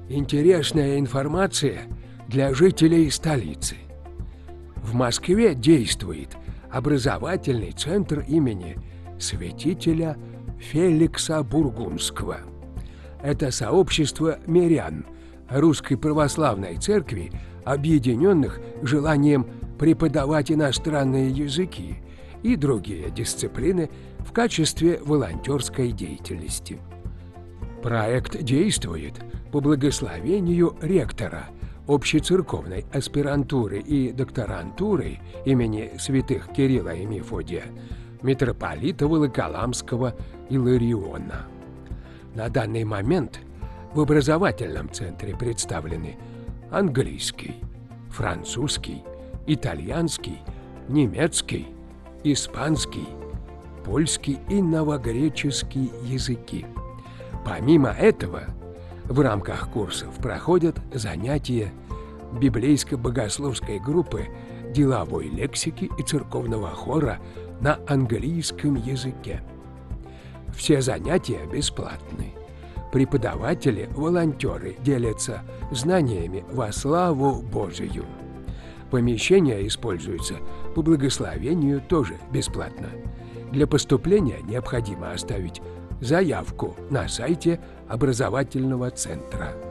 Интересная информация для жителей столицы. В Москве действует образовательный центр имени святителя Феликса Бургундского. Это сообщество мирян Русской Православной Церкви, объединенных желанием преподавать иностранные языки и другие дисциплины в качестве волонтерской деятельности. Проект действует по благословению ректора общецерковной аспирантуры и докторантуры имени святых Кирилла и Мефодия, митрополита Волоколамского Илариона. На данный момент в образовательном центре представлены английский, французский, итальянский, немецкий, испанский, польский и новогреческий языки. Помимо этого, в рамках курсов проходят занятия библейско-богословской группы, деловой лексики и церковного хора на английском языке. Все занятия бесплатны. Преподаватели-волонтеры делятся знаниями во славу Божию. Помещение используется по благословению тоже бесплатно. Для поступления необходимо оставить заявку на сайте образовательного центра.